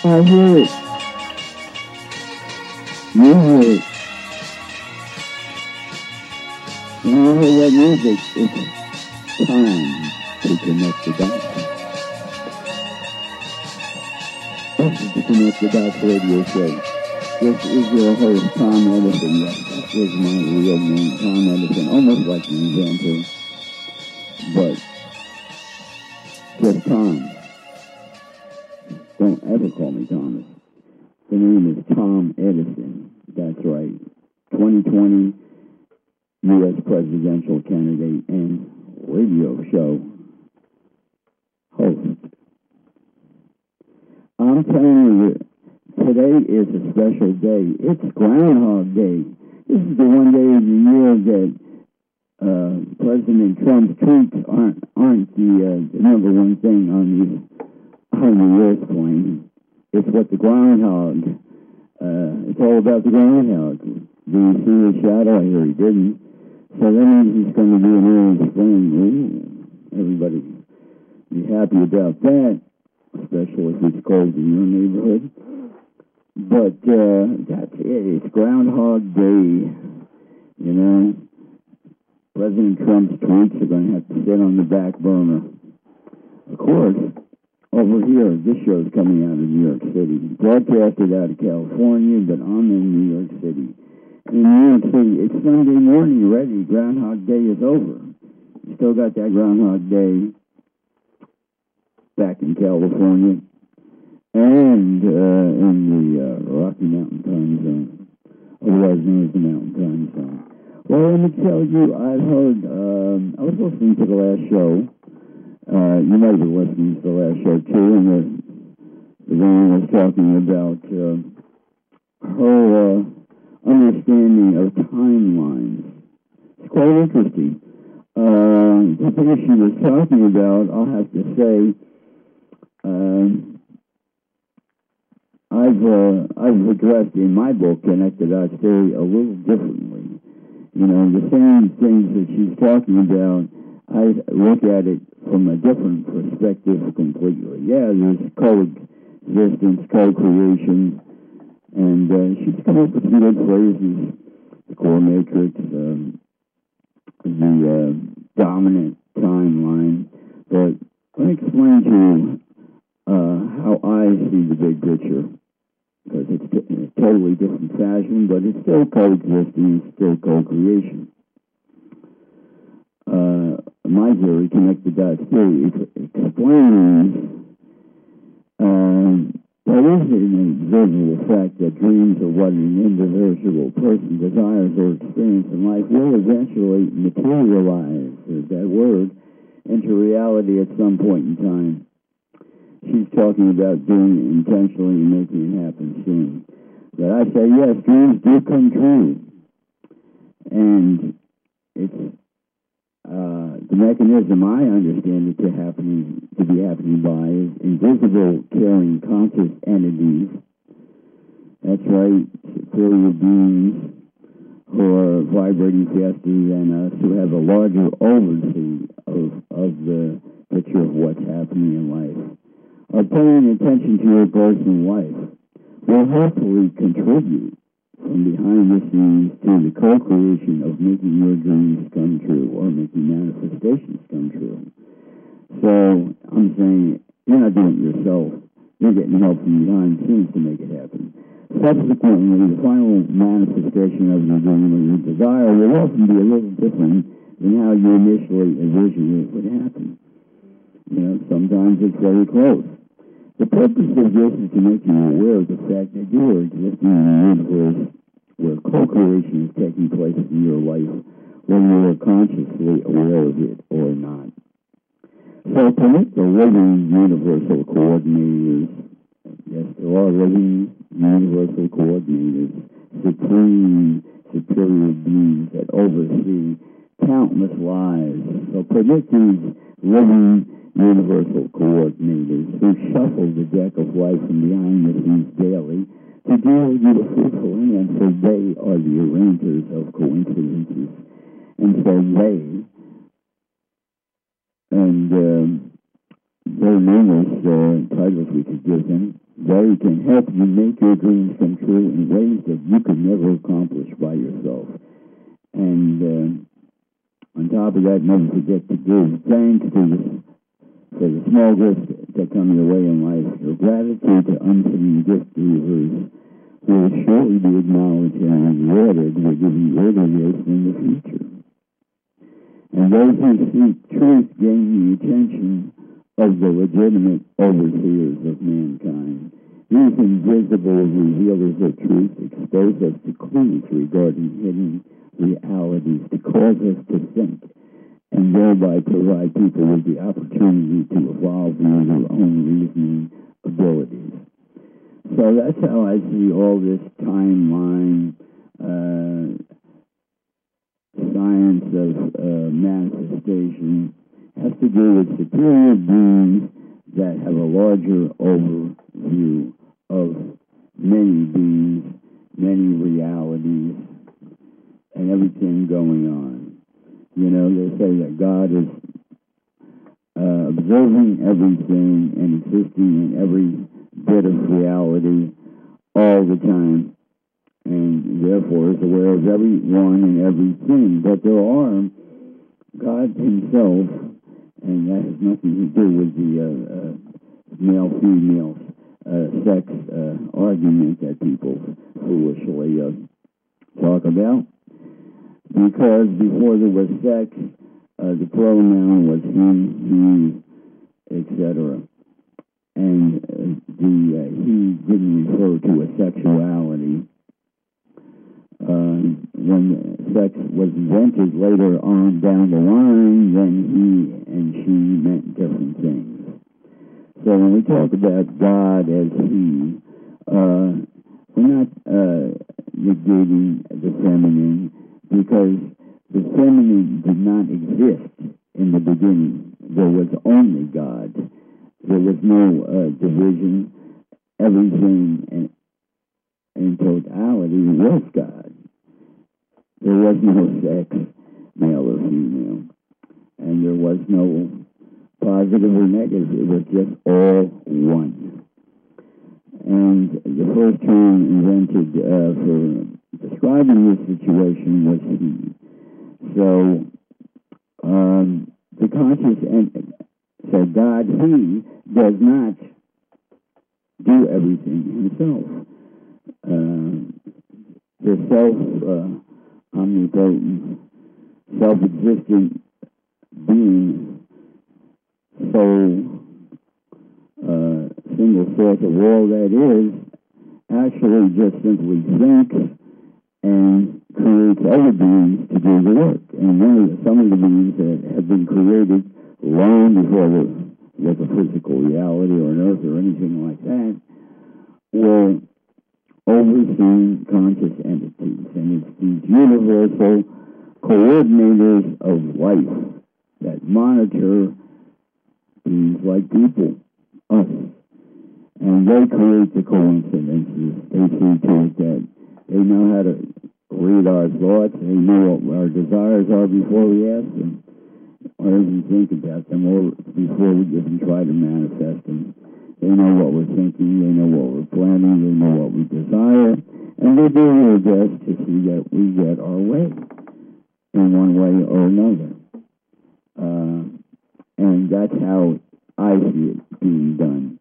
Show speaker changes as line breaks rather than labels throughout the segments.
I hear it. You hear it. When you hear that music, it's time to connect the dots. This is the Connect the Dots radio show. This is your host, Tom Edison. Yes, that was my real name, Tom Edison. Almost like an inventor, but just Tom. Don't ever call me Thomas. The name is Tom Edison. That's right. 2020 U.S. presidential candidate and radio show host. I'm telling you, today is a special day. It's Groundhog Day. This is the one day of the year that President Trump's tweets aren't the number one thing on the earth plane. It's what the groundhog. It's all about the groundhog. Do you see his shadow? I hear he didn't. So that means he's going to do an early spring. Ooh, everybody be happy about that, especially if it's cold in your neighborhood. But that's it. It's Groundhog Day. You know, President Trump's tweets are going to have to sit on the back burner. Of course, over here, this show's coming out of New York City. Broadcasted out of California, but I'm in New York City. In New York City, it's Sunday morning already. Groundhog Day is over. Still got that Groundhog Day back in California and in the Rocky Mountain time zone, otherwise known as the Mountain time zone. Well, let me tell you, I've heard, I was listening to the last show. You might be listening to the last show too, and the woman was talking about her understanding of timelines. It's quite interesting. The thing she was talking about, I'll have to say, I've addressed in my book, Connected Dots Theory, a little differently. You know, the same things that she's talking about, I look at it from a different perspective completely. Yeah, there's coexistence, co-creation, and she's come up with some good phrases, the core matrix, the dominant timeline. But let me explain to you how I see the big picture, because it's in a totally different fashion, but it's still coexisting, it's still co-creation. My theory, Connected Dots Theory, explains there is an invisible fact that dreams of what an individual person desires or experiences in life will eventually materialize, there's that word, into reality at some point in time. She's talking about doing it intentionally and making it happen soon. But I say, yes, dreams do come true. And it's the mechanism I understand it to be happening by is invisible, caring, conscious entities. That's right, superior beings who are vibrating faster than us, who have a larger overview of the picture of what's happening in life, are paying attention to your personal life, will hopefully contribute from behind the scenes to the co-creation of making your dreams come true or making manifestations come true. So I'm saying you're not doing it yourself. You're getting help from behind the scenes to make it happen. Subsequently, the final manifestation of your dream or your desire will often be a little different than how you initially envisioned it would happen. You know, sometimes it's very close. The purpose of this is to make you aware of the fact that you are existing in a universe where co-creation is taking place in your life, whether you are consciously aware of it or not. So permit the living universal coordinators, yes, there are living universal coordinators, supreme superior beings that oversee countless lives. So permit these living universal coordinators who shuffle the deck of life from behind the scenes daily to deal with you a fruitful hand, for they are the arrangers of coincidences. And so they, and there are numerous titles we could give them, They can help you make your dreams come true in ways that you could never accomplish by yourself. And on top of that, never forget to give thanks for the small gifts that come your way in life. Your gratitude to unseen gift givers will surely be acknowledged and rewarded with giving greater gifts in the future. And those who seek truth gain the attention of the legitimate overseers of mankind. These invisible revealers of truth expose us to clues regarding hidden realities to cause us to think, and thereby provide people with the opportunity to evolve in their own reasoning abilities. So that's how I see all this timeline, science of manifestation has to do with superior beings that have a larger overview of many beings, many realities, and everything going on. You know, they say that God is observing everything and existing in every bit of reality all the time, and therefore is aware of everyone and everything. But there are God himself, and that has nothing to do with the male-female sex argument that people foolishly talk about. Because before there was sex, the pronoun was he, etc. And he didn't refer to a sexuality. When sex was invented later on down the line, then he and she meant different things. So when we talk about God as he, we're not negating the feminine, because the feminine did not exist in the beginning. There was only God. There was no division. Everything in totality was God. There was no sex, male or female. And there was no positive or negative. It was just all one. And the first term invented for describing this situation was he. So the conscious said God, he does not do everything himself. The omnipotent, self-existent being, sole, single source of all that is, actually just simply thinks and creates other beings to do the work. And some of the beings that have been created long before there was a physical reality or an earth or anything like that were overseen conscious entities. And it's these universal coordinators of life that monitor beings like people, us. And they create the coincidences. They see to it that they know how to read our thoughts. They know what our desires are before we ask them, or even think about them, or before we even try to manifest them. They know what we're thinking. They know what we're planning. They know what we desire. And they do their best to see that we get our way in one way or another. And that's how I see it being done.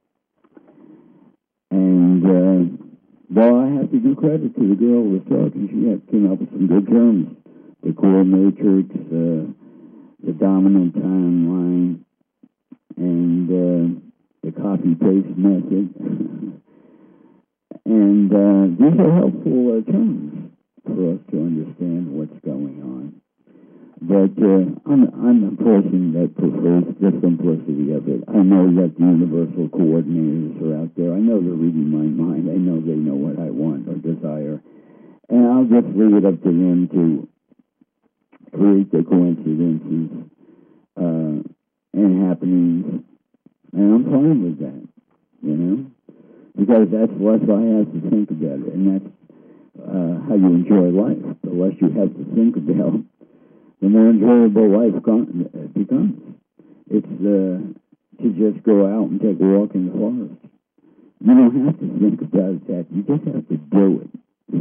And well, I have to give credit to the girl who was talking. She came up with some good terms. The core matrix, the dominant timeline, and the copy-paste method. And these are helpful terms for us to understand what's going on. But I'm a person that prefers the simplicity of it. I know that the universal coordinators are out there. I know they're reading my mind. I know they know what I want or desire. And I'll just leave it up to them to create the coincidences and happenings. And I'm fine with that, you know? Because that's less I have to think about it. And that's how you enjoy life. The less you have to think about, the more enjoyable life becomes. It's to just go out and take a walk in the forest. You don't have to think about that. You just have to do it.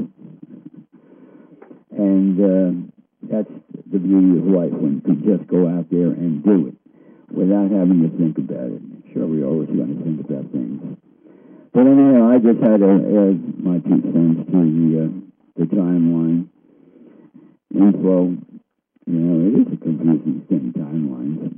And that's the beauty of life, when you can just go out there and do it without having to think about it. Sure, we're always going to think about things. But anyhow, I just had to add my 2 cents to the timeline info. You know, it is a confusing thing, timelines.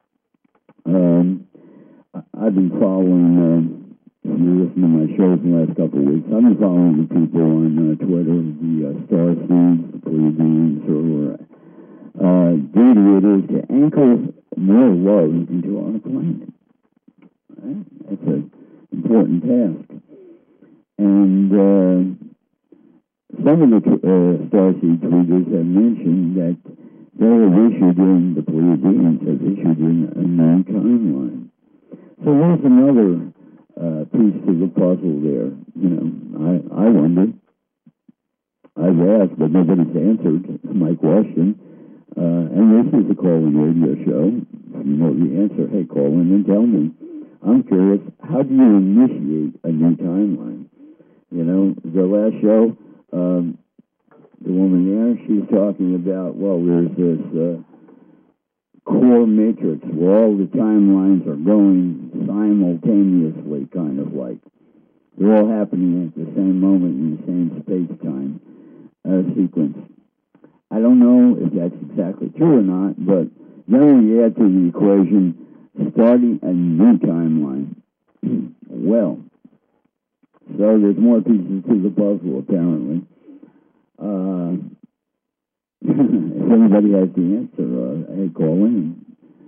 I've been following, if you listen to my shows in the last couple of weeks, I've been following the people on Twitter, the Starseeds, the Pleiadians, or duty it is to anchor more love into our planet. Right? That's an important task. And some of the Starseed tweeters have mentioned that they have issued in, the Pleiadians have issued in a new timeline. So there's another piece to the puzzle there. You know, I wonder. I've asked, but nobody's answered my question. And this is a call-in radio show. If you know the answer, hey, call in and tell me. I'm curious, how do you initiate a new timeline? You know, the last show, the woman there, she's talking about, well, there's this core matrix where all the timelines are going simultaneously, kind of like. They're all happening at the same moment in the same space-time sequence. I don't know if that's exactly true or not, but then we add to the equation starting a new timeline. Well, so there's more pieces to the puzzle, apparently. If anybody has the answer, hey, call in.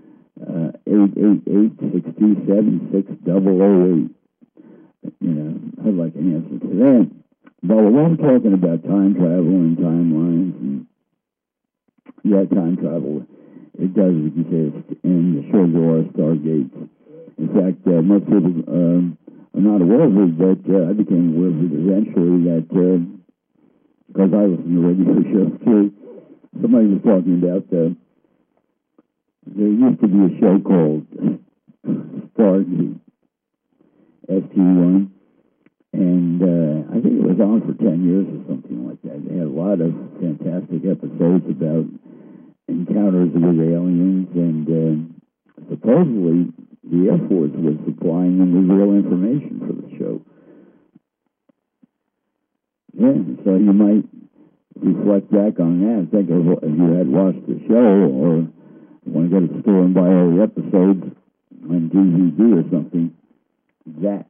888-627-6008. You know, I'd like an answer to that. But we're all talking about time travel and timelines, and yeah, time travel, it does exist, and sure there are stargates. In fact, most people are not aware of it, but I became aware of it eventually, that, because I was in the radio show too, somebody was talking about, there used to be a show called Stargate, ST1, and I think it was on for 10 years or something like that. They had a lot of fantastic episodes about encounters with aliens, and supposedly the Air Force was supplying them with real information for the show. Yeah, so you might reflect back on that, think of if you had watched the show, or want to go to the store and buy all the episodes on DVD or something, that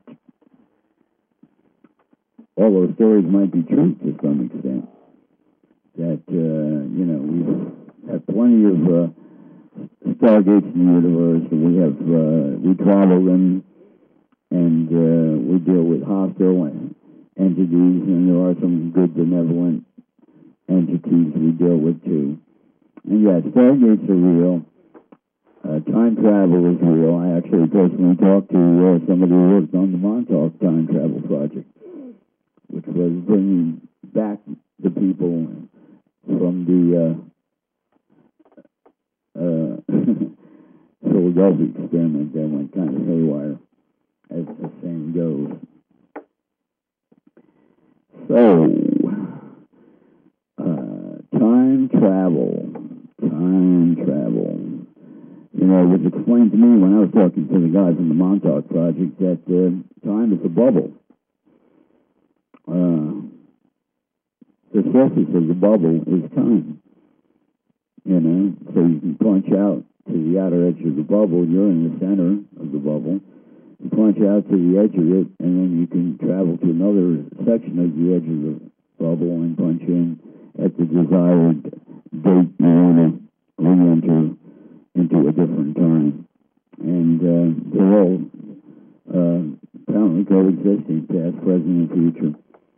all those stories might be true to some extent. That, you know, we've had plenty of stargates in the universe, and we travel them, and we deal with hostile entities, and there are some good benevolent entities we deal with too. And yeah, stargates are real. Time travel is real. I actually personally talked to somebody who worked on the Montauk Time Travel Project, which was bringing back the people from the Philadelphia experiment that went kind of haywire, as the saying goes. So, time travel. You know, it was explained to me when I was talking to the guys in the Montauk Project that time is a bubble. The surface of the bubble is time. You know, so you can punch out to the outer edge of the bubble. You're in the center of the bubble. You punch out to the edge of it, and then you can travel to another section of the edge of the bubble and punch in at the desired date you want to re-enter into a different time. And they're all apparently coexisting, past, present, and future.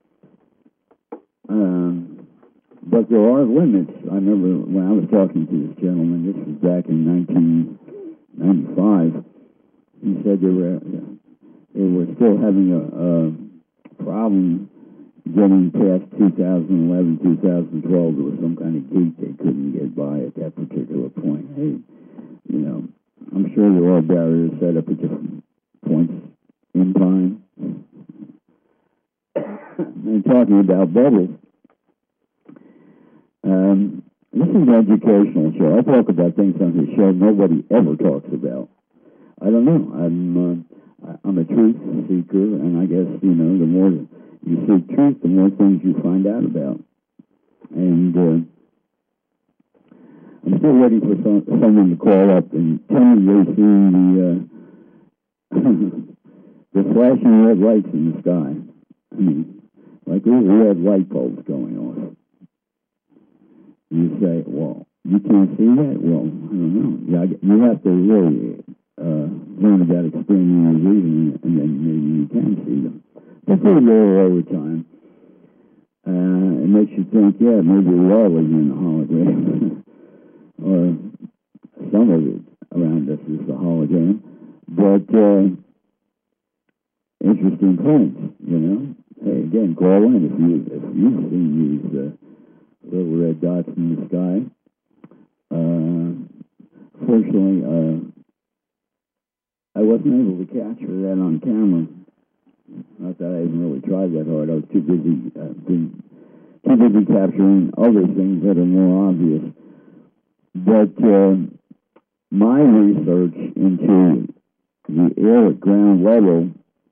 But there are limits. I remember when I was talking to this gentleman, this was back in 1995, he said they were still having a problem getting past 2011, 2012. There was some kind of gate they couldn't get by at that particular point. Hey, you know, I'm sure there are barriers set up at different points in time. and talking about bubbles. This is an educational show. I talk about things on the show nobody ever talks about. I don't know. I'm a truth seeker, and I guess, the more you seek truth, the more things you find out about. And I'm still waiting for someone to call up and tell me they've seen the flashing red lights in the sky. I mean, like little red light bulbs going off. You say, well, you can't see that? Well, I don't know. You have to really learn about expanding your vision, and then maybe you can see them. But they're there all the time. It makes you think, yeah, maybe we are living in a hologram. Or some of it around us is a hologram. But interesting points, Hey, again, call in if you've seen these little red dots in the sky. Fortunately, I wasn't able to capture that on camera. Not that I even really tried that hard. I was too busy capturing other things that are more obvious. But my research into the air at ground level,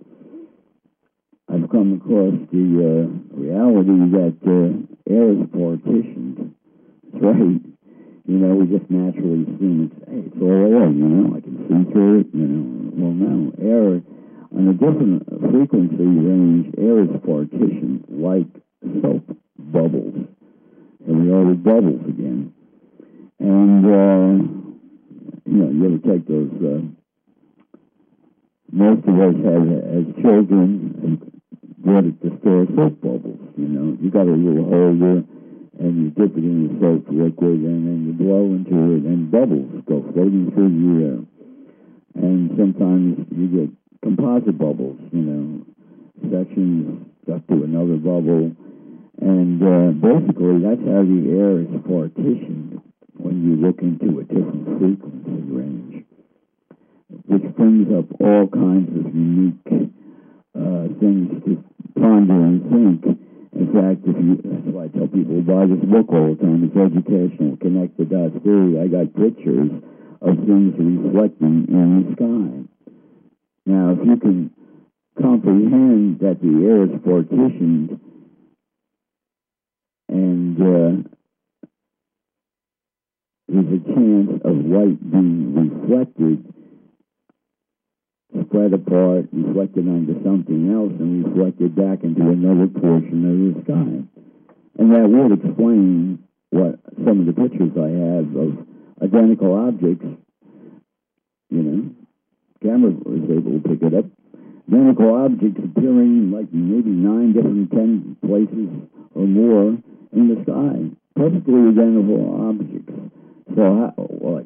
I've come across the reality that air is partitioned. That's right. We just naturally assume it's all air, I can see through it, Well, no, air, on a different frequency range, air is partitioned like soap bubbles. And we are the bubbles again. And, you ever take those, most of us have, as children, brought it to store soap bubbles, You got a little holder, and you dip it in the soap liquid, and then you blow into it, and bubbles go floating through the air. And sometimes you get composite bubbles, sections stuck to another bubble. And basically, that's how the air is partitioned when you look into a different frequency range, which brings up all kinds of unique things to ponder and think. In fact, that's why I tell people to buy this book all the time. It's educational, Connect the Dots Theory. I got pictures of things reflecting in the sky. Now, if you can comprehend that the air is partitioned and there's a chance of light being reflected, spread apart, reflected onto something else, and reflected back into another portion of the sky. And that would explain what some of the pictures I have of identical objects, camera was able to pick it up, identical objects appearing like maybe 9 different, 10 places or more in the sky. Perfectly identical objects. So,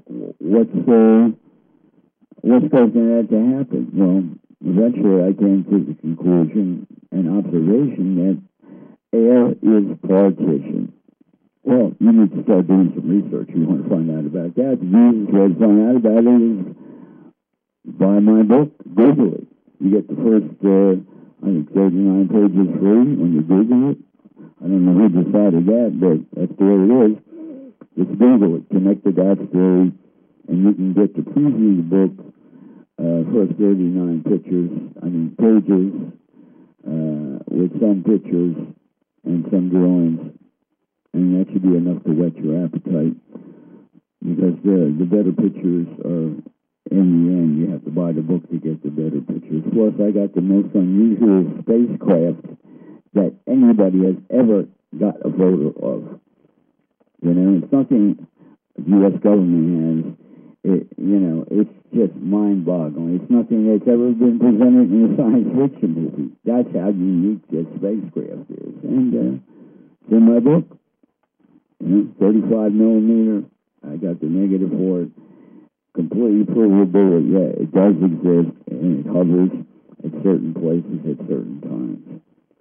what's causing that to happen? Well, eventually I came to the conclusion and observation that air is partitioned. Well, you need to start doing some research. You want to find out about that. The easiest way to find out about it is buy my book, Google it. You get the first, 39 pages free when you Google it. I don't know who decided that, but that's the way it is. Just Google it, Connect the Dots Theory, and you can get to preview the book, first 39 pages, with some pictures and some drawings, and that should be enough to whet your appetite, because the better pictures are, in the end, you have to buy the book to get the better pictures. Plus, I got the most unusual spacecraft that anybody has ever got a photo of. It's nothing the U.S. government has. It's just mind-boggling. It's nothing that's ever been presented in a science fiction movie. That's how unique this spacecraft is. And it's in my book. 35 millimeter. I got the negative for it. Completely provable. Yeah, it does exist, and it hovers at certain places at certain times.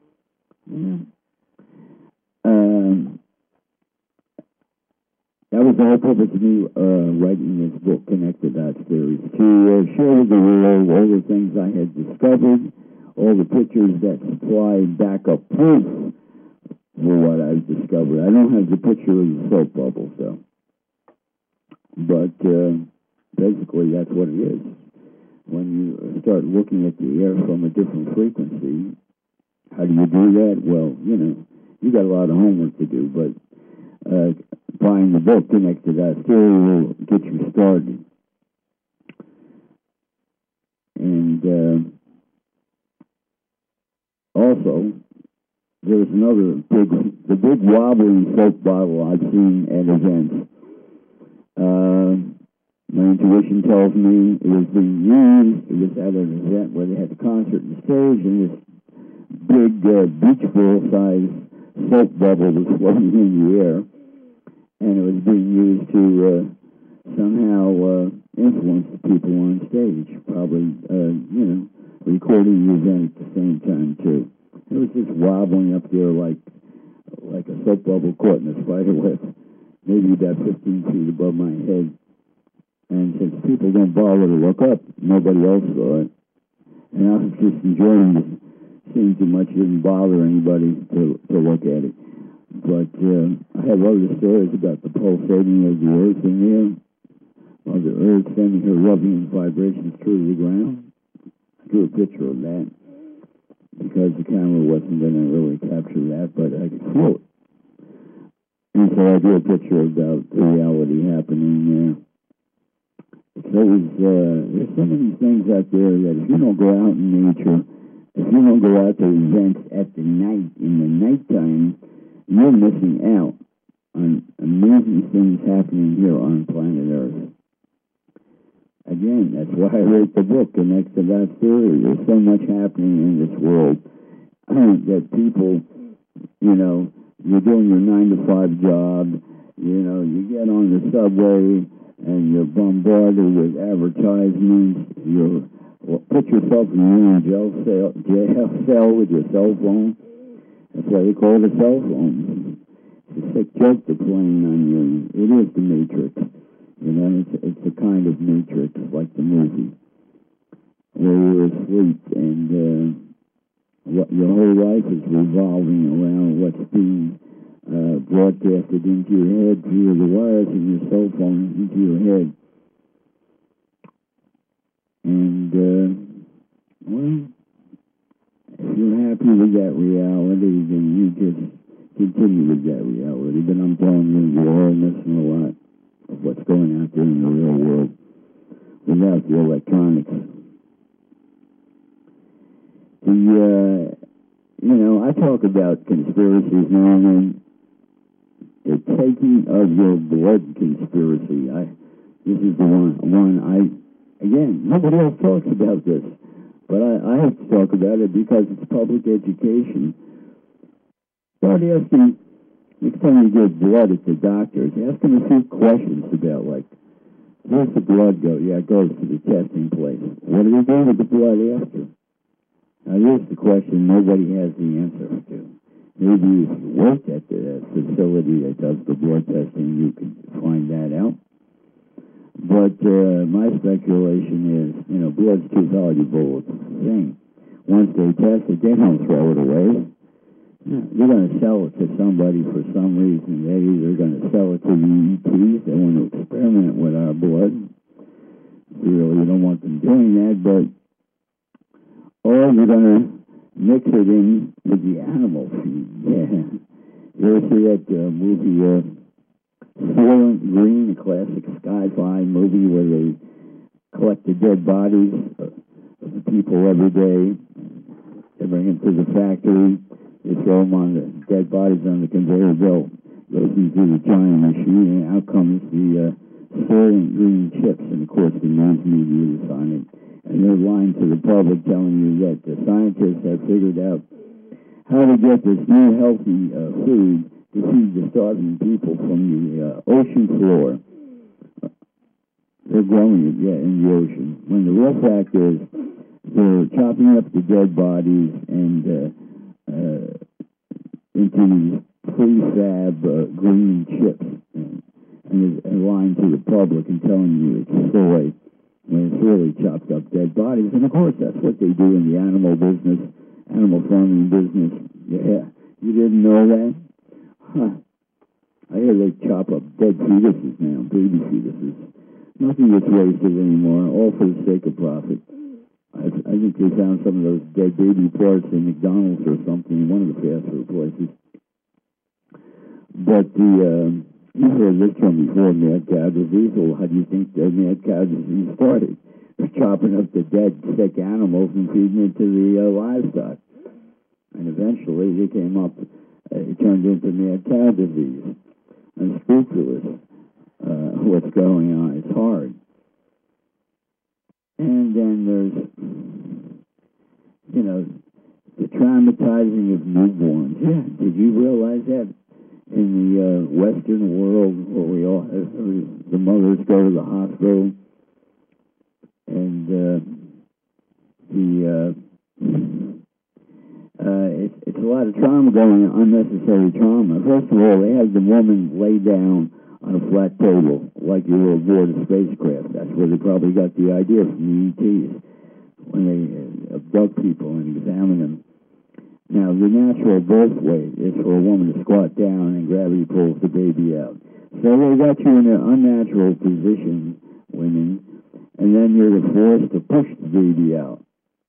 That was the whole purpose of me writing this book, Connect the Dots Theory, to share with the world all the things I had discovered, all the pictures that supply backup proof for what I've discovered. I don't have the picture of the soap bubble, so. But basically, that's what it is. When you start looking at the air from a different frequency, how do you do that? Well, you got a lot of homework to do, but buying the book Connect to That Theory will get you started. And also, there's another the big wobbling soap bottle I've seen at events. My intuition tells me it was being used. It was at an event where they had a concert on stage, and this big beach ball-sized soap bubble was floating in the air, and it was being used to somehow influence the people on stage, probably, recording the event at the same time, too. It was just wobbling up there like a soap bubble caught in a spider web, maybe about 15 feet above my head. And since people don't bother to look up, nobody else saw it. And I was just enjoying it. Seeing too much didn't bother anybody to look at it. But I have other stories about the pulsating of the earth in there, or the earth sending her rubbing vibrations through the ground. I drew a picture of that because the camera wasn't going to really capture that, but I could feel it. And so I drew a picture about the reality happening there. So there's so many things out there that if you don't go out in nature, if you don't go out to events at the night, in the nighttime, you're missing out on amazing things happening here on planet Earth. Again, that's why I wrote the book, Connect to That Theory. There's so much happening in this world that people, you're doing your 9-to-5 job, you get on the subway, and you're bombarded with advertisements. You put yourself in your own jail cell with your cell phone. That's why they call it a cell phone. It's a sick joke they're playing on you. It is the Matrix. It's a kind of Matrix, like the movie, where you're asleep and your whole life is revolving around what's being broadcasted into your head via the wires of your cell phone into your head. And, if you're happy with that reality, then you just continue with that reality. But I'm telling you, you're all missing a lot of what's going out there in the real world without the electronics. I talk about conspiracies now and then. The taking of your blood conspiracy. This is the one again, nobody else talks about this, but I have to talk about it because it's public education. Start asking, next time you give blood at the doctors, ask them a few questions about, like, where's the blood go? Yeah, it goes to the testing place. What do they do with the blood after? Now, here's the question nobody has the answer to. Maybe if you work at the facility that does the blood testing, you can find that out. But my speculation is, blood's too valuable. It's a thing. Once they test it, they don't throw it away. You're going to sell it to somebody for some reason. They're either going to sell it to the ETs. They want to experiment with our blood. We really don't want them doing that, but or you're going to mix it in with the animal feed. Yeah. You ever see that movie, Soylent Green, a classic sci-fi movie where they collect the dead bodies of the people every day. They bring them to the factory. They throw them on the dead bodies on the conveyor belt. Goes into the giant machine, and out comes the Soylent Green chips. And, of course, the news media is on it. And they're lying to the public, telling you that the scientists have figured out how to get this new healthy food to feed the starving people from the ocean floor. They're growing it, in the ocean. When the real fact is they're chopping up the dead bodies and into these prefab green chips and lying to the public and telling you it's soy. when it's really chopped up dead bodies. And of course, that's what they do in the animal business, animal farming business. Yeah, you didn't know that? Huh. I hear they chop up dead fetuses now, baby fetuses. Nothing gets wasted anymore, all for the sake of profit. I think they found some of those dead baby parts in McDonald's or something, one of the fast food places. But you heard this from before, mad cow disease. Well, how do you think the mad cow disease started? They're chopping up the dead, sick animals and feeding it to the livestock. And eventually they came up, it turned into mad cow disease. Unscrupulous, what's going on. It's hard. And then there's, the traumatizing of newborns. Yeah, did you realize that? In the Western world, where we all the mothers go to the hospital, and it's a lot of trauma going on, unnecessary trauma. First of all, they had the woman lay down on a flat table like you were aboard a spacecraft. That's where they probably got the idea from the ETs when they abduct people and examine them. Now, the natural birth weight is for a woman to squat down and gravity pulls the baby out. So they got you in an unnatural position, women, and then you're forced to push the baby out.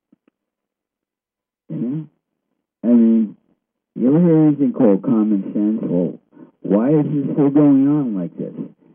I mean, you ever hear anything called common sense? Well, why is this still going on like this?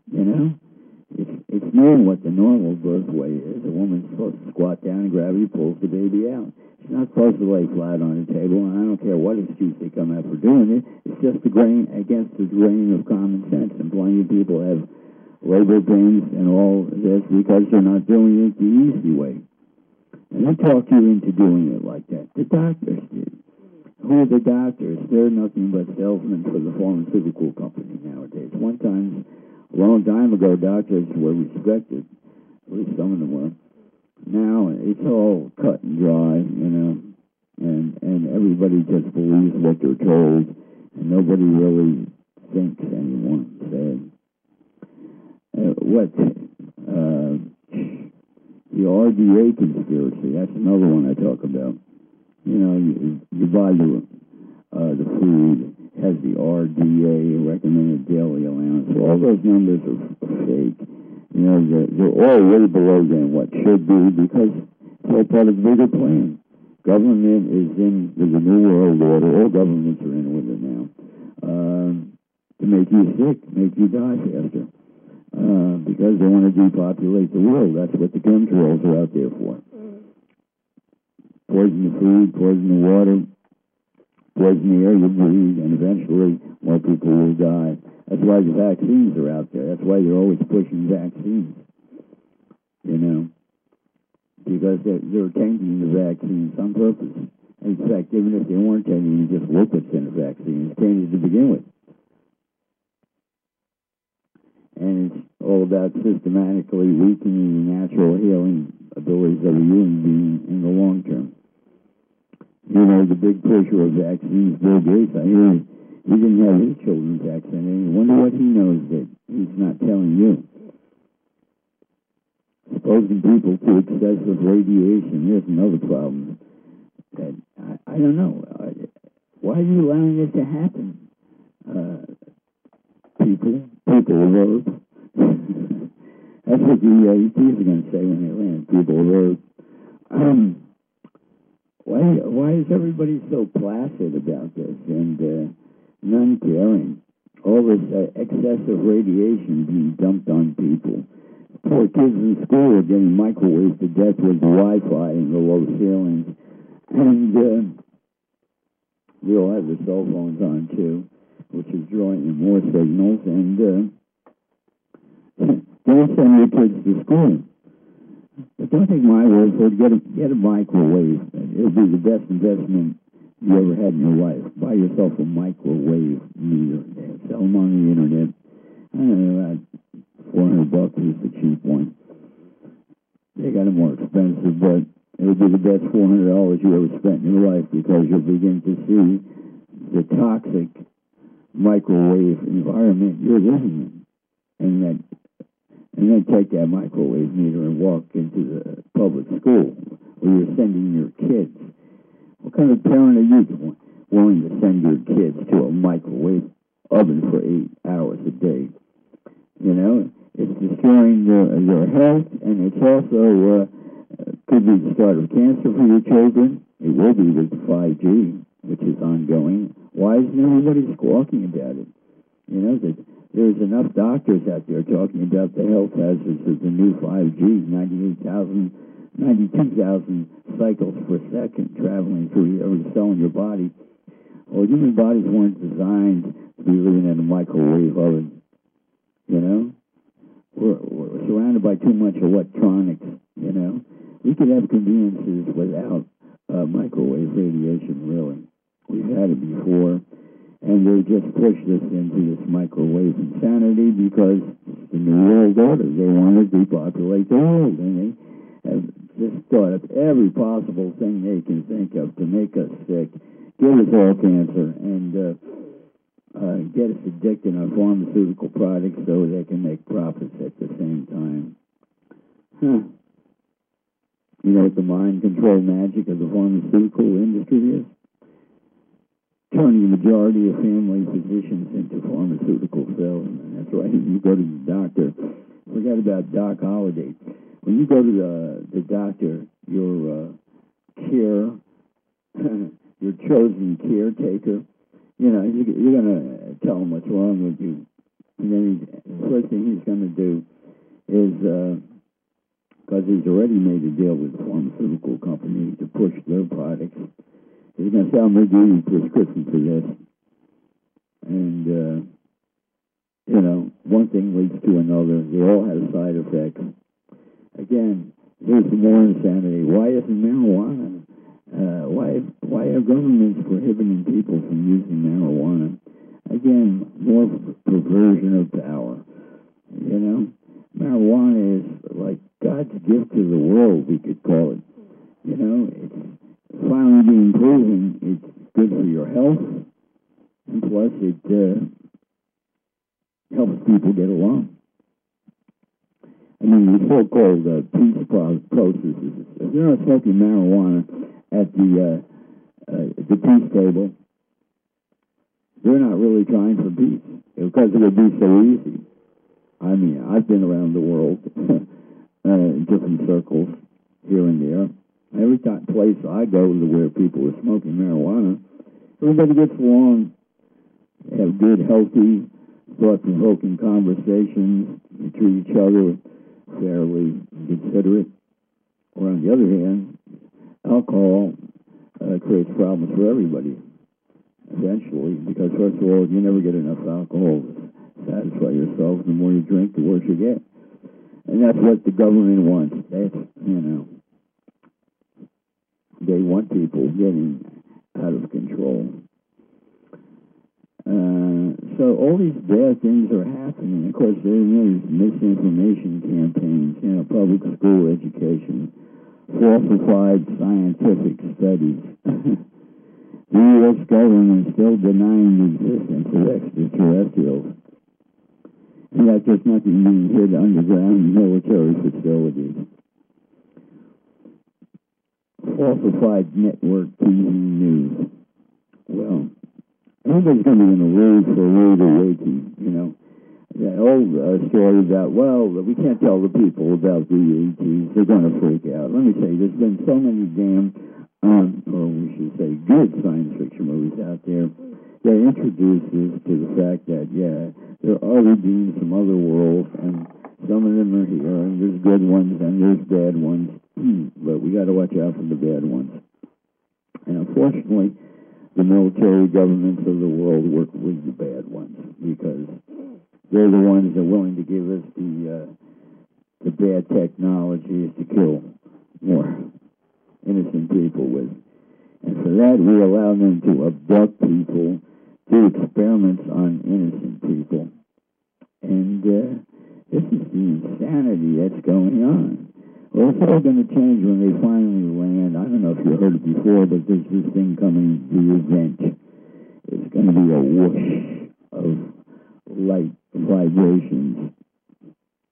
It's known what the normal birth weight is. A woman's supposed to squat down and gravity pulls the baby out. She's not supposed to lay flat on the table, and I don't care what excuse they come out for doing it. It's just against the grain of common sense. And plenty of people have labor pains and all this because they're not doing it the easy way. And they talk you into doing it like that. The doctors did. Who are the doctors? They're nothing but salesmen for the pharmaceutical company nowadays. One time, a long time ago, doctors were respected. At least some of them were. Now it's all cut and dry, and everybody just believes what they're told, and nobody really thinks anymore. The RDA conspiracy, that's another one I talk about. You buy the food, has the RDA, recommended daily allowance. So all those numbers are fake. They're all way below than what should be because it's all part of the bigger plan. Government is in with the New World Order. All governments are in with it now. To make you sick, make you die faster. Because they want to depopulate the world. That's what the chemtrails are out there for. Poison the food, poison the water, poison the air you breathe, and eventually more people will die. That's why the vaccines are out there. That's why they're always pushing vaccines. Because they're tainting the vaccines on purpose. In fact, even if they weren't tainting, you just look what's in the vaccine. It's tainted to begin with. And it's all about systematically weakening the natural healing abilities of a human being in the long term. The big pusher of vaccines, Bill Gates, I hear he didn't have his children vaccinated. I wonder what he knows that he's not telling you. Exposing people to excessive radiation, here's another problem. That I don't know. Why are you allowing this to happen? People of Earth. That's what the ETs are going to say when they land. People of Earth. Why is everybody so placid about this and none caring? All this excessive radiation being dumped on people. Poor kids in school are getting microwaved to death with the Wi-Fi and the low ceilings. And they all have their cell phones on too, which is drawing in more signals. And don't send your kids to school. But don't take my word for it. Get a microwave. It'll be the best investment you ever had in your life. Buy yourself a microwave meter. Sell them on the internet. I don't know, about $400 is the cheap one. They got it more expensive, but it'll be the best $400 you ever spent in your life because you'll begin to see the toxic microwave environment you're living in. And and then take that microwave meter and walk into the public school where you're sending your kids. What kind of parent are you willing to send your kids to a microwave oven for 8 hours a day? You know, it's destroying your health, and it's also could be the start of cancer for your children. It will be with 5G, which is ongoing. Why isn't everybody squawking about it? You know, that there's enough doctors out there talking about the health hazards of the new 5G, 92,000 cycles per second traveling through every cell in your body. Well, human bodies weren't designed to be living in a microwave oven. You know, we're surrounded by too much electronics. You know, we could have conveniences without microwave radiation. Really, we've had it before, and they just pushed us into this microwave insanity because it's the new world order. They want to depopulate the world, and they have just thought of every possible thing they can think of to make us sick, give us all cancer, and get us addicted on pharmaceutical products so they can make profits at the same time. Huh. You know what the mind control magic of the pharmaceutical industry is? Turning the majority of family physicians into pharmaceutical salesmen. That's right. You go to the doctor. Forget about Doc Holliday. When you go to the doctor, your your chosen caretaker, you know, you're going to tell him what's wrong with you. And then the first thing he's going to do is, because he's already made a deal with the pharmaceutical company to push their products, he's going to say, I'm going to give you a prescription for this. And, you know, one thing leads to another. They all have side effects. Again, here's some more insanity. Why isn't marijuana? Why are governments prohibiting people from using marijuana? Again, more perversion of power. You know, marijuana is like God's gift to the world, we could call it. You know, it's finally being proven it's good for your health, and plus it helps people get along. I mean, the so-called peace processes. If they're not smoking marijuana at the peace table, they're not really trying for peace because it would be so easy. I mean, I've been around the world in different circles here and there. Every place I go to where people are smoking marijuana, everybody gets along, have good, healthy, thought-provoking conversations, you treat each other fairly considerate. Or on the other hand, alcohol creates problems for everybody eventually, because first of all, you never get enough alcohol to satisfy yourself. The more you drink, the worse you get. And that's what the government wants. That's, you know, they want people getting out of control. So all these bad things are happening. Of course, there are these misinformation campaigns, you know, public school education, falsified scientific studies. The U.S. government is still denying the existence of extraterrestrials. And that's just nothing being hid underground military facilities. Falsified network TV news. Well, everybody's going to be in a rude for rude awakening, you know. That old story about, well, we can't tell the people about the ETs. They're going to freak out. Let me say, there's been so many damn, or we should say good science fiction movies out there that introduces to the fact that, yeah, there are other beings from other worlds, and some of them are here, and there's good ones, and there's bad ones. But we got to watch out for the bad ones. And unfortunately, the military governments of the world work with the bad ones because they're the ones that are willing to give us the bad technologies to kill more innocent people with. And for that, we allow them to abduct people, do experiments on innocent people. And this is the insanity that's going on. Well, it's all going to change when they finally land. I don't know if you heard it before, but there's this thing coming, the event. It's going to be a whoosh of light vibrations.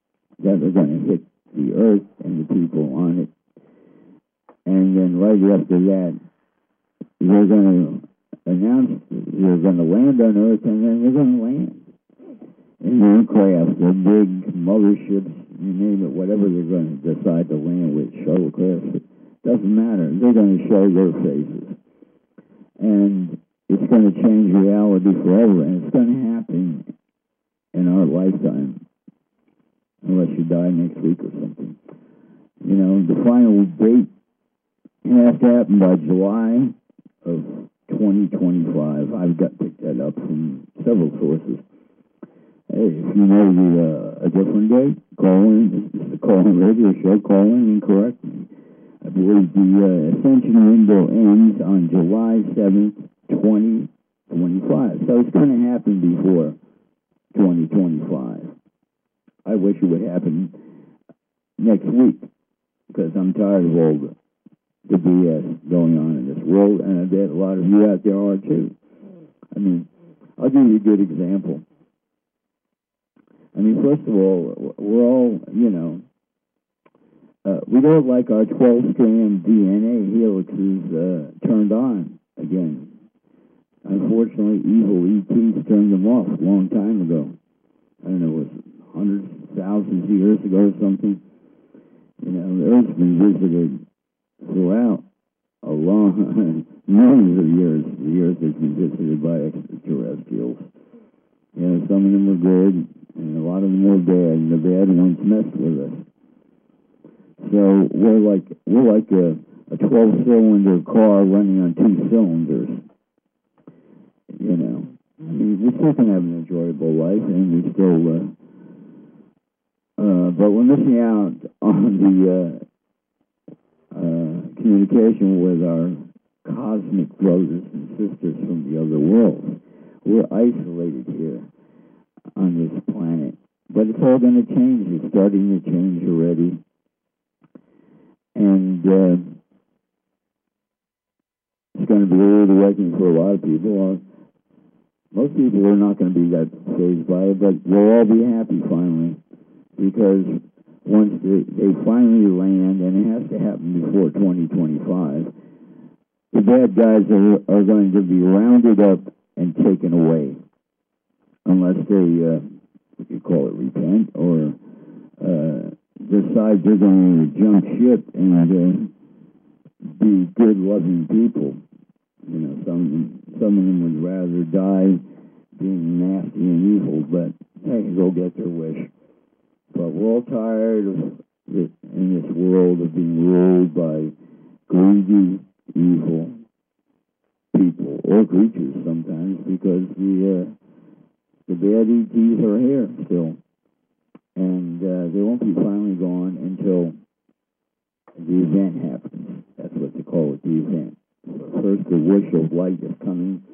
that are going to hit the earth and the people on it. And then right after that, they're going to announce they're going to land on Earth, and then they're going to land in their craft, their big motherships, you name it, whatever they're going to decide to land with, shuttlecrafts, it doesn't matter. They're going to show their faces. And it's going to change reality forever, and it's going to happen in our lifetime, unless you die next week or something. You know, the final date has to happen by July of 2025. I've picked that up from several sources. Hey, if you know a different date, call in. This is the call-in radio show. Call in and correct me. I believe the ascension window ends on July 7th, 2025. So it's going to happen before 2025. I wish it would happen next week, because I'm tired of all the BS going on in this world, and I bet a lot of you out there are too. I mean, I'll give you a good example. I mean, first of all, we're all, you know, we don't like our 12-strand DNA helixes turned on again. Unfortunately, evil ETs turned them off a long time ago. I don't know, it was hundreds, thousands of years ago or something. You know, the Earth's been visited throughout a long, millions of years. The Earth has been visited by extraterrestrials. You know, some of them were good, and a lot of them were bad, and the bad ones messed with us. So we're like a 12-cylinder car running on 2 cylinders. You know, I mean, we still can have an enjoyable life, and we still, but we're missing out on the communication with our cosmic brothers and sisters from the other worlds. We're isolated here on this planet, but it's all going to change. It's starting to change already, and it's going to be a rude awakening for a lot of people. Most people are not going to be that fazed by it, but they'll all be happy finally, because once they finally land, and it has to happen before 2025, the bad guys are going to be rounded up and taken away, unless they, we could call it repent, or decide they're going to jump ship and be good, loving people. You know, some of them would rather die being nasty and evil, but hey, go get their wish. But we're all tired of it in this world of being ruled by greedy, evil people, or creatures sometimes, because the bad ETs are here still. And they won't be finally gone until the event happens. That's what they call it, the event. First, the wish of light is coming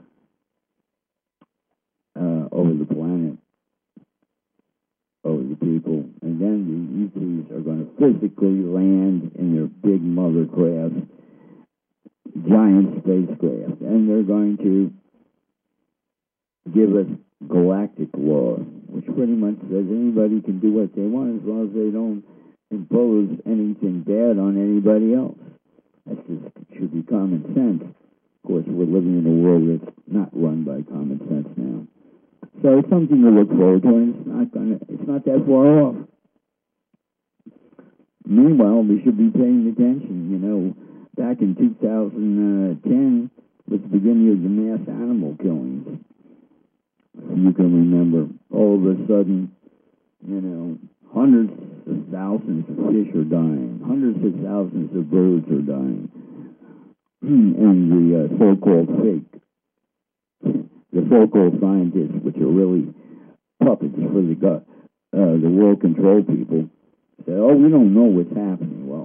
over the planet, over the people, and then the ETs are going to physically land in their big mother craft, giant spacecraft, and they're going to give us galactic law, which pretty much says anybody can do what they want as long as they don't impose anything bad on anybody else. That just should be common sense. Of course, we're living in a world that's not run by common sense now. So it's something to look forward to, and it's not that far off. Meanwhile, we should be paying attention. You know, back in 2010 was the beginning of the mass animal killings. If you can remember, all of a sudden, you know, hundreds of thousands of fish are dying. Hundreds of thousands of birds are dying. And the so-called the so-called scientists, which are really puppets for the world control people, say, oh, we don't know what's happening. Well,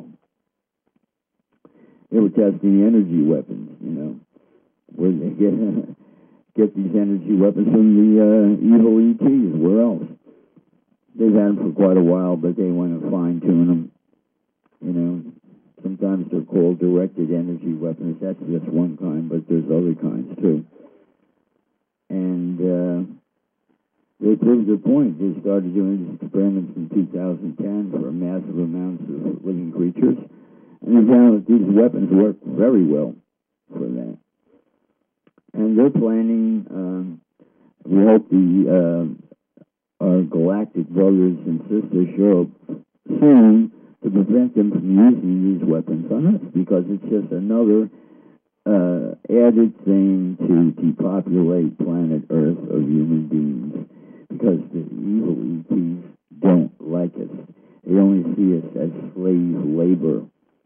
they were testing energy weapons, you know, where they get these energy weapons from the evil ETs. Where else? They've had them for quite a while, but they want to fine-tune them. You know, sometimes they're called directed energy weapons. That's just one kind, but there's other kinds, too. And They proved their point. They started doing these experiments in 2010 for massive amounts of living creatures, and they found that these weapons work very well for that. And they're planning, we hope our galactic brothers and sisters show up soon to prevent them from using these weapons on us, because it's just another added thing to depopulate planet Earth of human beings, because the evil ETs don't like us. They only see us as slave labor.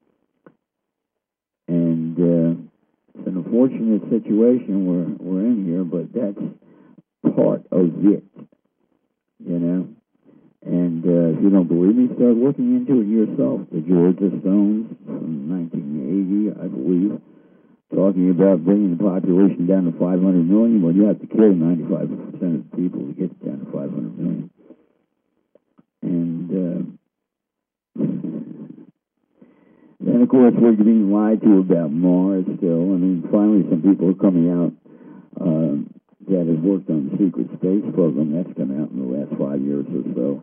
And it's an unfortunate situation we're in here, but that's part of it, you know. And if you don't believe me, start looking into it yourself. The Georgia Stones from 1980, I believe, talking about bringing the population down to 500 million. Well, you have to kill 95% of the people to get down to 500 million. And then, of course, we're being lied to about Mars still. I mean, finally some people are coming out that have worked on the secret space program. That's come out in the last 5 years or so.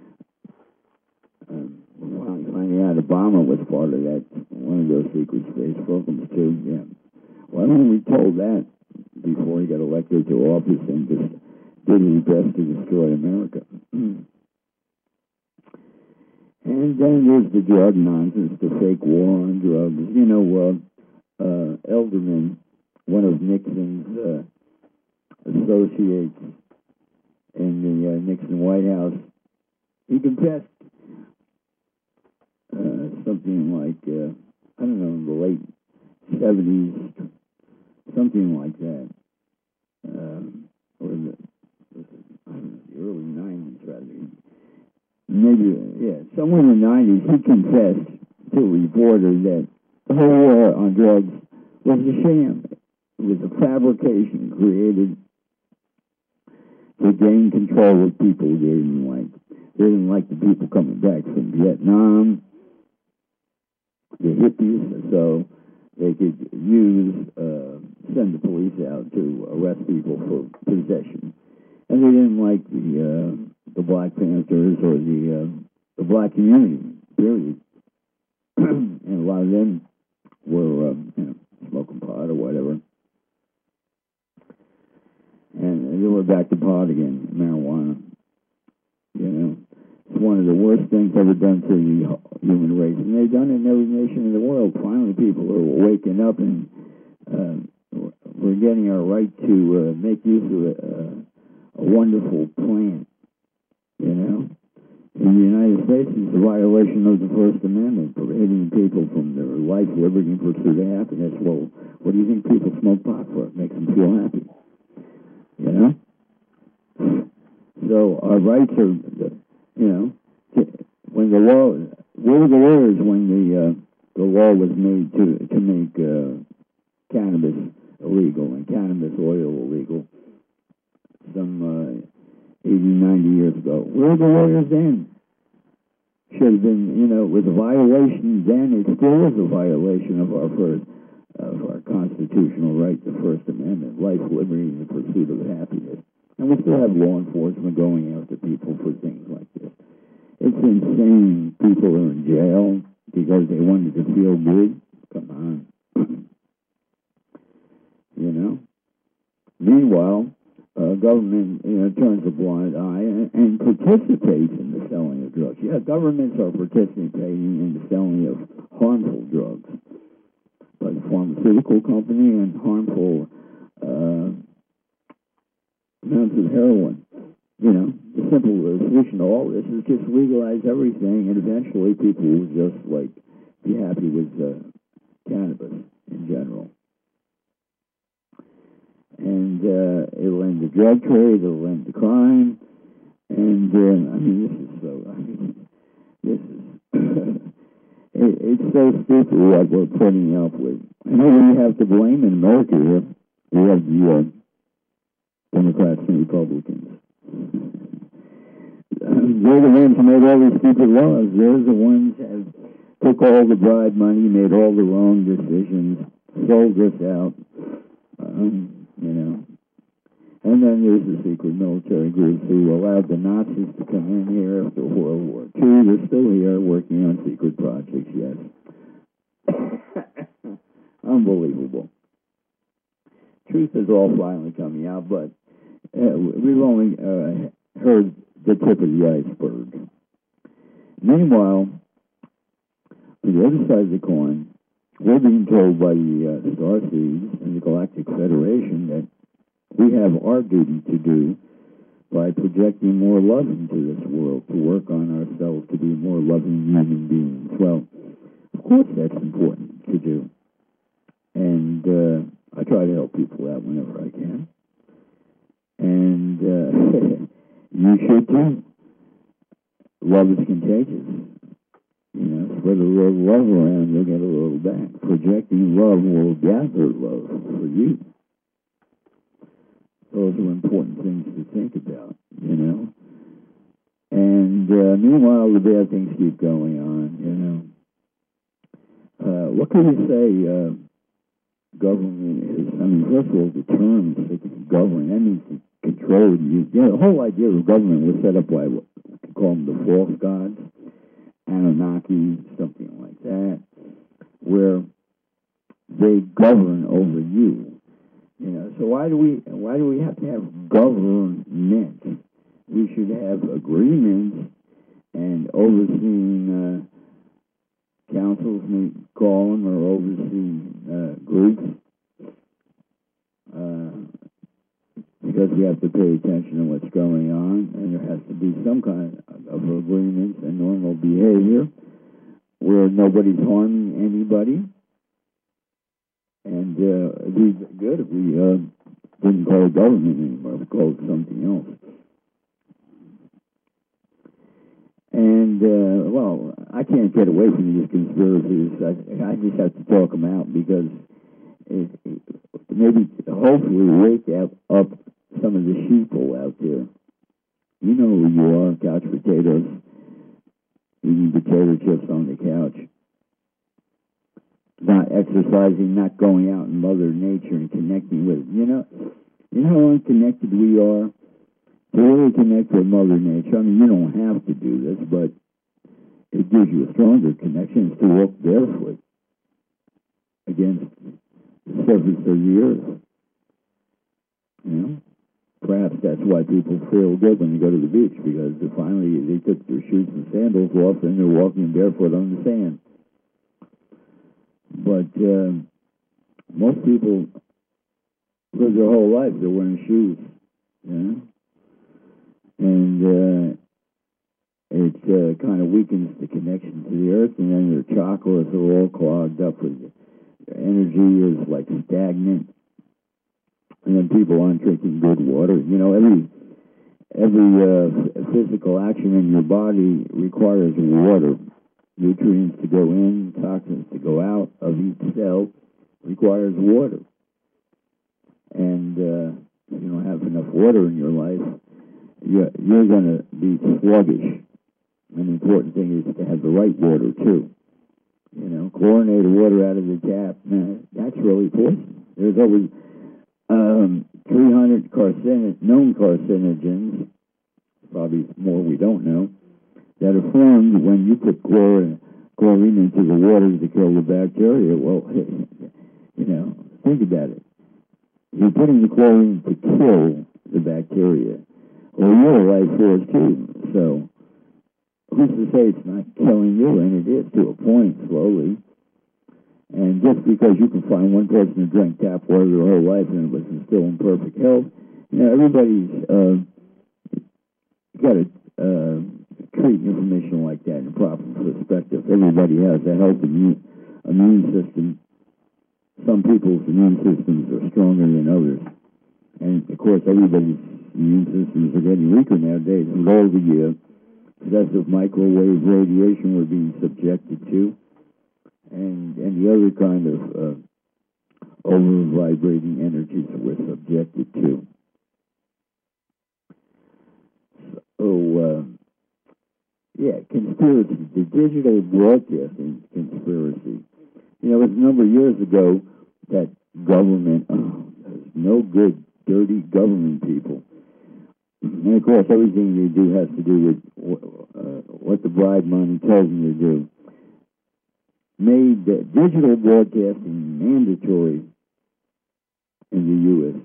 Finding out Obama was part of that, one of those secret space programs too. Yeah. Why weren't we told that before he got elected to office and just did his best to destroy America? And then there's the drug nonsense, the fake war on drugs. You know, Elderman, one of Nixon's associates in the Nixon White House, he confessed something like, I don't know, in the late 70s, something like that, or the early 90s, rather. Maybe, yeah, somewhere in the 90s, he confessed to a reporter that the whole war on drugs was a sham. It was a fabrication created to gain control of people they didn't like. They didn't like the people coming back from Vietnam, the hippies, so they could send the police out to arrest people for possession. And they didn't like the Black Panthers or the black community, period. And a lot of them were, smoking pot or whatever. And they were back to pot again, marijuana. You know, it's one of the worst things ever done to the human race. And they've done it in every nation in the world. Finally, people are waking up, and we're getting our right to make use of a wonderful plant, you know. In the United States, it's a violation of the First Amendment, prohibiting people from their life, liberty, and pursuit of happiness. Well, what do you think people smoke pot for? It makes them feel happy, you know? So our rights are, you know, when the law, where were the lawyers when the law was made to make cannabis illegal and cannabis oil illegal some 80, 90 years ago? Where were the lawyers then? Should have been, you know, it was a violation then. It still is a violation of our constitutional right, the First Amendment, life, liberty, and the pursuit of happiness. And we still have law enforcement going after people for things like this. It's insane. People are in jail because they wanted to feel good. Come on. You know? Meanwhile, government, you know, turns a blind eye and participates in the selling of drugs. Yeah, governments are participating in the selling of harmful drugs by the pharmaceutical company and harmful amounts of heroin. You know, the simple solution to all this is just legalize everything, and eventually people will just, like, be happy with cannabis in general. And it'll end the drug trade, it'll end the crime, and, I mean, this is, it's so stupid what we're putting up with. And who we have to blame in America here? We have the Democrats and Republicans. They're the ones who made all these stupid laws. They're the ones who have took all the bribe money, made all the wrong decisions, sold us out, you know. And then there's the secret military groups who allowed the Nazis to come in here after World War II. They're still here working on secret projects, yes. Unbelievable. Truth is all finally coming out, but we've only heard the tip of the iceberg. Meanwhile, on the other side of the coin, we're being told by the Starseeds and the Galactic Federation that we have our duty to do by projecting more love into this world, to work on ourselves to be more loving human beings. Well, of course that's important to do. And I try to help people out whenever I can. And you should too. Love is contagious. Spread a little love around, you'll get a little back. Projecting love will gather love for you. Those are important things to think about, And meanwhile, the bad things keep going on, What can we say government is? I mean, first of all, the term government, that means to control you. The whole idea of government was set up by what we call them the false gods, Anunnaki, something like that, where they govern over you. So why do we have to have government? We should have agreements and overseeing councils, we call them, or overseeing groups, because we have to pay attention to what's going on, and there has to be some kind of agreements and normal behavior where nobody's harming anybody. And it'd be good if we didn't call it government anymore, we called it something else. And, well, I can't get away from these conspiracies. I just have to talk them out because maybe, hopefully, wake up some of the sheeple out there. You know who you are, couch potatoes, eating potato chips on the couch. Not exercising, not going out in Mother Nature and connecting with it. You know how unconnected we are? To really connect with Mother Nature, I mean, you don't have to do this, but it gives you a stronger connection to walk barefoot against the surface of the earth. Perhaps that's why people feel good when they go to the beach, because finally they took their shoes and sandals off and they're walking barefoot on the sand. But most people live their whole life, they're wearing shoes, and it kind of weakens the connection to the earth, and then their chakras are all clogged up with energy is like stagnant, and then people aren't drinking good water. Every physical action in your body requires water. Nutrients to go in, toxins to go out of each cell requires water. And if you don't have enough water in your life, you're going to be sluggish. And the important thing is to have the right water, too. Chlorinated water out of the tap, that's really poison. There's over 300 known carcinogens, probably more we don't know, that are formed when you put chlorine into the water to kill the bacteria. Well, think about it. You're putting the chlorine to kill the bacteria. Well, you're a life force too. So, who's to say it's not killing you? And it is to a point, slowly. And just because you can find one person who drank tap water their whole life and was still in perfect health, everybody's got to treat information like that in a proper perspective. Everybody has a healthy immune system. Some people's immune systems are stronger than others. And, of course, everybody's immune systems are getting weaker nowadays. With all the excessive microwave radiation we're being subjected to, and the other kind of over-vibrating energies that we're subjected to. So, conspiracy, the digital broadcasting conspiracy. It was a number of years ago that government, there's no good dirty government people. And of course, everything they do has to do with what the bribe money tells them to do. Made digital broadcasting mandatory in the U.S.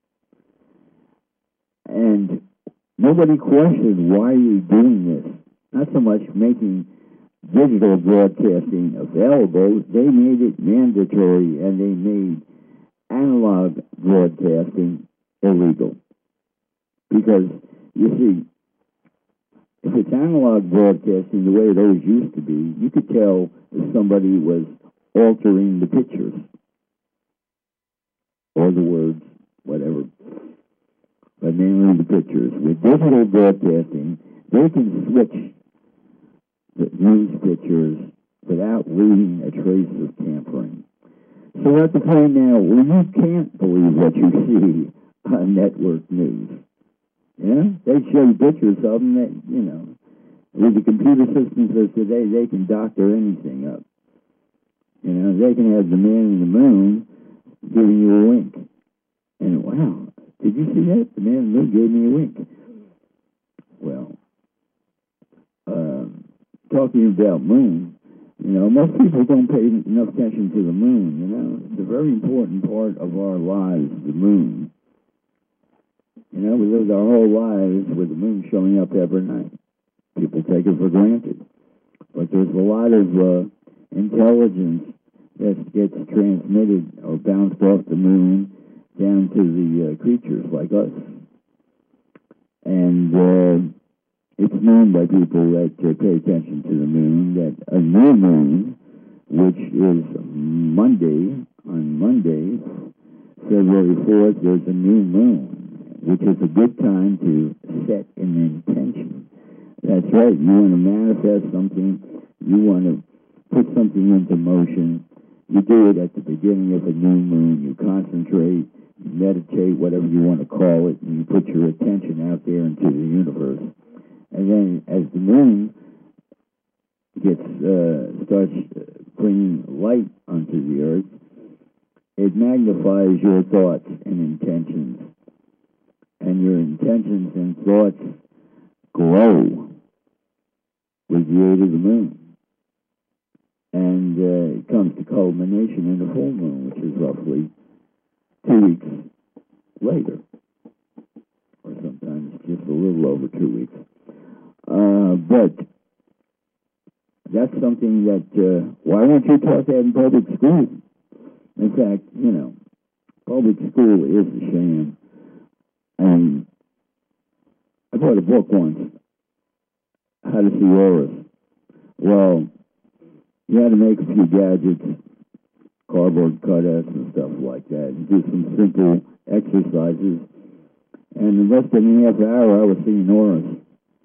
And nobody questioned why are you doing this. Not so much making digital broadcasting available, they made it mandatory, and they made analog broadcasting illegal. Because, you see, if it's analog broadcasting the way it always used to be, you could tell if somebody was altering the pictures or the words, whatever, but mainly the pictures. With digital broadcasting, they can switch the news pictures without leaving a trace of tampering. So we're at the point now where you can't believe what you see on network news. Yeah, they show you pictures of them that, you know, with the computer systems of today, they can doctor anything up. You know, they can have the man in the moon giving you a wink. And wow, did you see that? The man in the moon gave me a wink. Well, talking about moon, you know, most people don't pay enough attention to the moon, you know. It's a very important part of our lives, the moon. You know, we lived our whole lives with the moon showing up every night. People take it for granted. But there's a lot of intelligence that gets transmitted or bounced off the moon down to the creatures like us. And it's known by people that pay attention to the moon that a new moon, which is on Monday, February 4th, there's a new moon, which is a good time to set an intention. That's right. You want to manifest something. You want to put something into motion. You do it at the beginning of a new moon. You concentrate, you meditate, whatever you want to call it, and you put your attention out there into the universe. And then as the moon starts bringing light onto the earth, it magnifies your thoughts and intentions. And your intentions and thoughts grow with the aid of the moon. And it comes to culmination in the full moon, which is roughly 2 weeks later. Or sometimes just a little over 2 weeks. But that's something that, why won't you taught that in public school? In fact, you know, public school is a sham. And I bought a book once, How to See Auras. Well, you had to make a few gadgets, cardboard cutouts and stuff like that, and do some simple exercises. And in less than a half hour, I was seeing auras.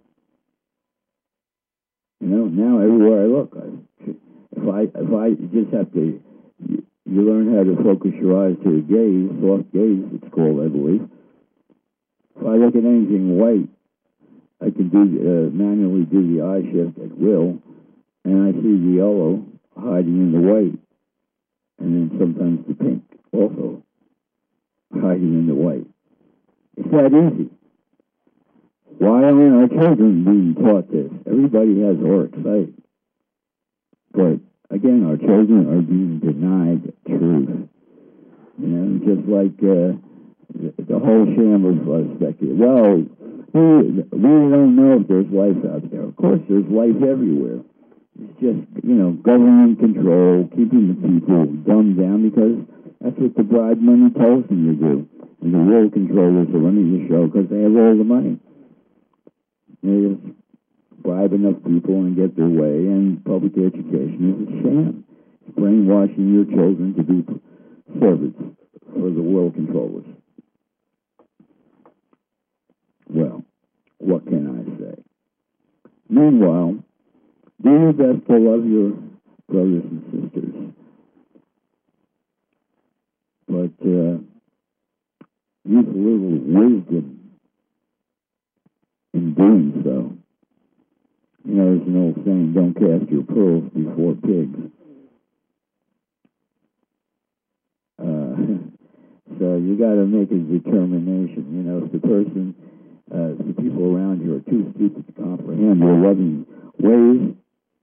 You know, now everywhere I look, if I just have to, you learn how to focus your eyes to a gaze, soft gaze, it's called, I believe. If I look at anything white, I can manually do the eye shift at will, and I see the yellow hiding in the white, and then sometimes the pink also hiding in the white. It's that easy. Why aren't our children being taught this? Everybody has auric sight. But, again, our children are being denied truth. You know, just like the whole sham of speculation. Well, we don't know if there's life out there. Of course, there's life everywhere. It's just, you know, government control, keeping the people dumbed down, because that's what the bribe money tells them to do. And the real controllers are running the show because they have all the money. They just bribe enough people and get their way, and public education is a sham. It's brainwashing your children to be servants for the world controllers. Well, what can I say? Meanwhile, do your best to love your brothers and sisters. But use a little wisdom in doing so. You know, there's an old saying, don't cast your pearls before pigs. So you got to make a determination. You know, if the person, if the people around you are too stupid to comprehend your loving ways,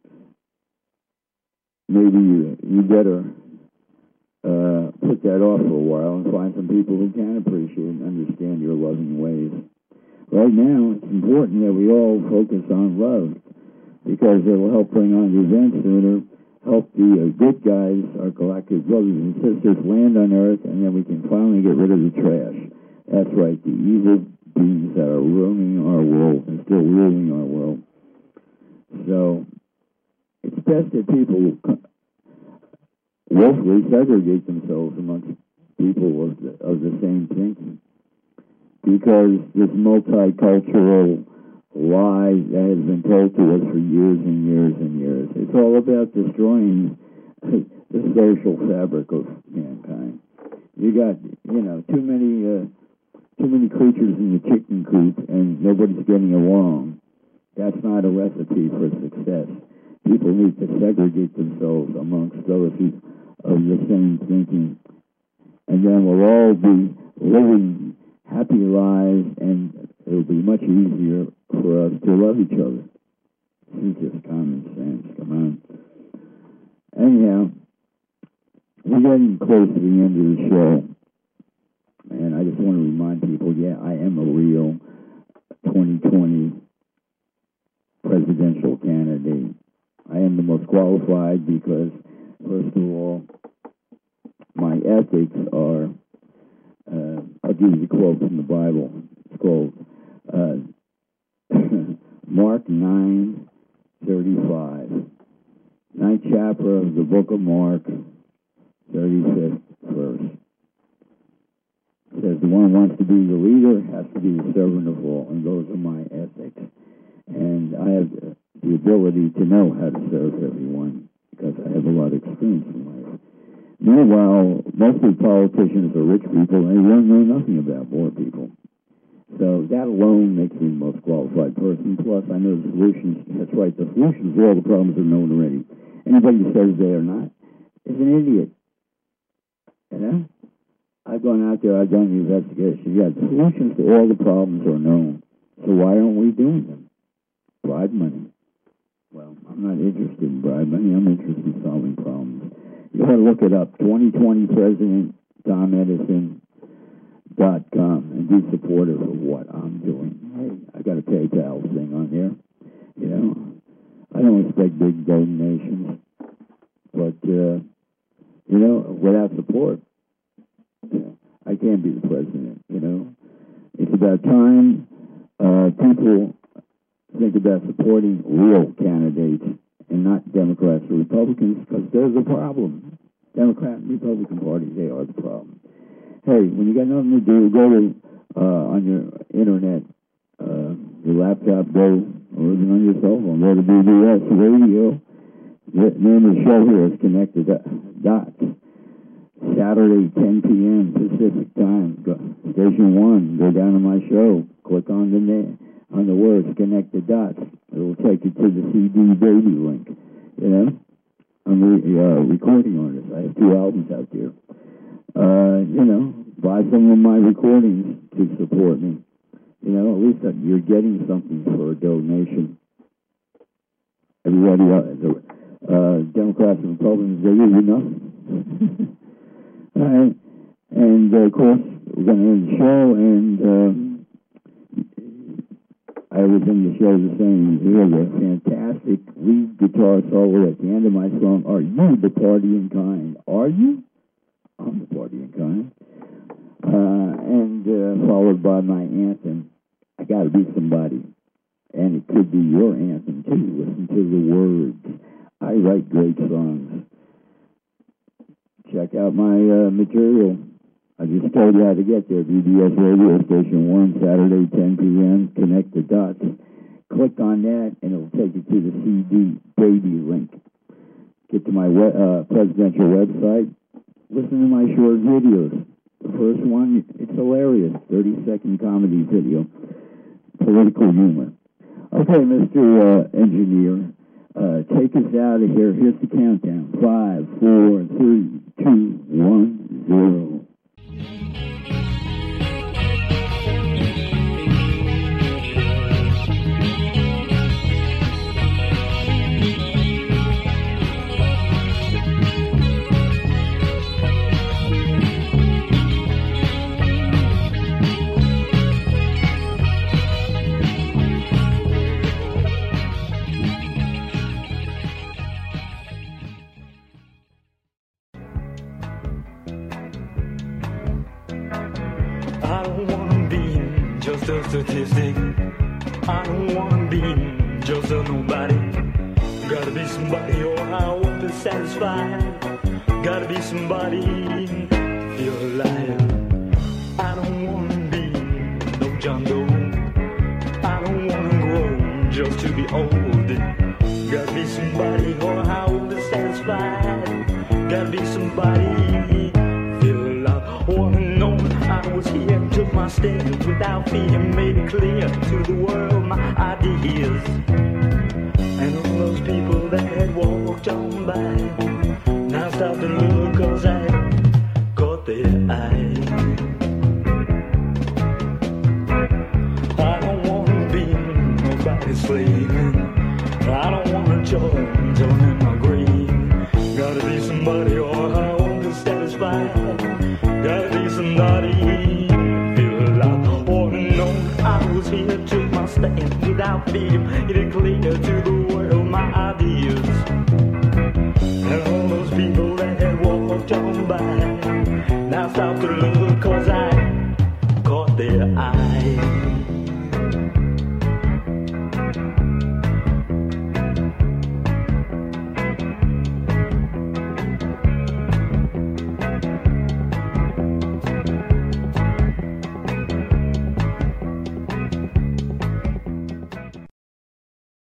maybe you better put that off for a while and find some people who can appreciate and understand your loving ways. Right now, it's important that we all focus on love, because it will help bring on the events sooner, help the good guys, our galactic brothers and sisters, land on Earth, and then we can finally get rid of the trash. That's right, the evil beings that are ruining our world and still ruling our world. So, it's best that people willfully segregate themselves amongst people of the same thinking, because this multicultural lie that has been told to us for years and years and years, it's all about destroying the social fabric of mankind. You got, too many creatures in the chicken coop and nobody's getting along. That's not a recipe for success. People need to segregate themselves amongst those who of the same thinking, and then we'll all be living happy lives, and it'll be much easier for us to love each other. This is just common sense. Come on. Anyhow, we're getting close to the end of the show, and I just want to remind people, I am a real 2020 presidential candidate. I am the most qualified because, first of all, my ethics are, I'll give you the quote from the Bible. It's called Mark 9:35. 9th chapter of the book of Mark, 35th verse. It says, the one who wants to be the leader has to be the servant of all, and those are my ethics. And I have the ability to know how to serve everyone, because I have a lot of experience in life. Meanwhile, most of the politicians are rich people, and they don't know nothing about poor people. So that alone makes me the most qualified person. Plus, I know the solutions. That's right, the solutions to all the problems are known already. Anybody who says they are not is an idiot. You know? I've gone out there, I've done the investigation. The solutions to all the problems are known. So why aren't we doing them? Bribe money. Well, I'm not interested in bribe money. I'm interested in solving problems. You ought to look it up. 2020 President Tom Edison.com and be supportive of what I'm doing. Hey, I got a PayPal thing on there. I don't expect big donations, but without support, I can't be the president. It's about time people think about supporting real candidates and not Democrats or Republicans, because there's a problem. Democrat and Republican parties, they are the problem. Hey, when you got nothing to do, go to on your internet, your laptop, go, or even on your cell phone, go to BBS Radio. The name of the show here is Connect the Dots. Saturday, 10 p.m. Pacific time. Station 1, go down to my show. Click on the name. On the words, Connect the Dots. It will take you to the CD Baby link. I'm a recording artist. I have 2 albums out there. Buy some of my recordings to support me. At least you're getting something for a donation. Everybody else, Democrats and Republicans, they give you nothing. All right. And, of course, we're going to end the show, and I was in the show the same. You hear the fantastic lead guitar solo at the end of my song, Are You the Party in Kind? Are you? I'm the party in kind. And followed by my anthem, I Gotta Be Somebody. And it could be your anthem, too. Listen to the words. I write great songs. Check out my material. I just told you how to get there. BBS Radio Station 1, Saturday, 10 p.m. Connect the Dots. Click on that, and it'll take you to the CD Baby link. Get to my presidential website. Listen to my short videos. The first one, it's hilarious. 30-second comedy video. Political humor. Okay, Mr. Engineer, take us out of here. Here's the countdown. 5, 4, 3, 2, 1, 0.
don't wanna be just a statistic. I don't wanna be just a nobody. Gotta be somebody or I won't be satisfied. Gotta be somebody to feel alive. I don't wanna be no John Doe. I don't wanna grow just to be old. Gotta be somebody or I won't be satisfied. Gotta be somebody feel alive. Wanna know I was here, took my stand without fear, made it clear to the world my ideas. And all those people that had walked on by now stop to look, cause I caught their eye. I don't wanna be nobody's slave. I don't wanna join in my grave. Gotta be somebody or I won't be satisfied. Gotta be somebody feel alive. Or to know I was here, took my stand without fear, made it clear to the world my ideas. And all those people that had walked on by now stop to look.